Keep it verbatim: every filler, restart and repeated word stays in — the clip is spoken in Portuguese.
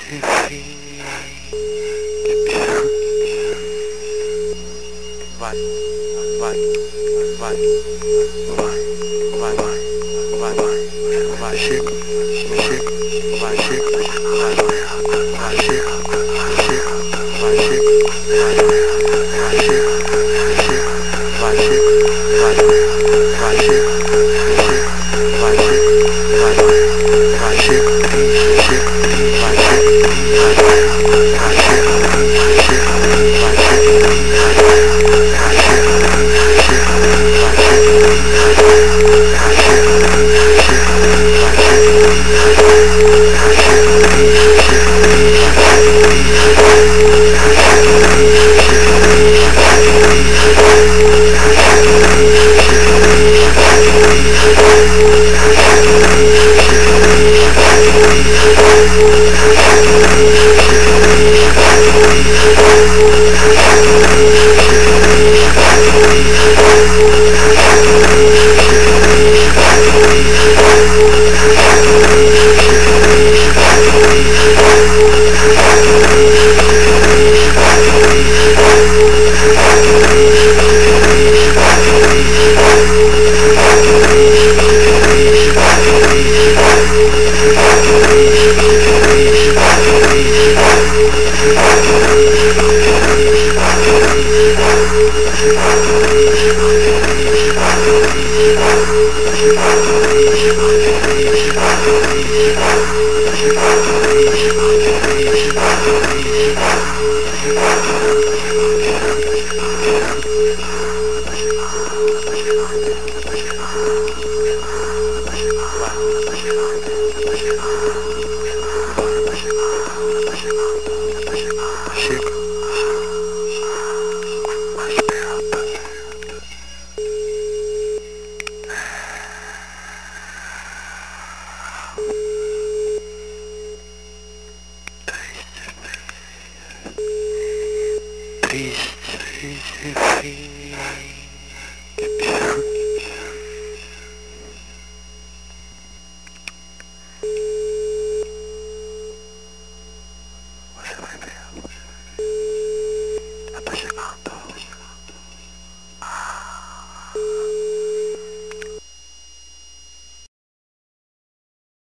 fim. Vai, vai, vai, vai, vai, vai, vai, vai, vai, chega, chega, vai, chega, vai, vai, chega, chega, vai, chega, vai, vai, chega, chega, vai, chega, vai, vai, chega, chega, vai, chega, vai, vai, chega, chega, vai, chega, vai, vai, chega, chega, vai, triste fim.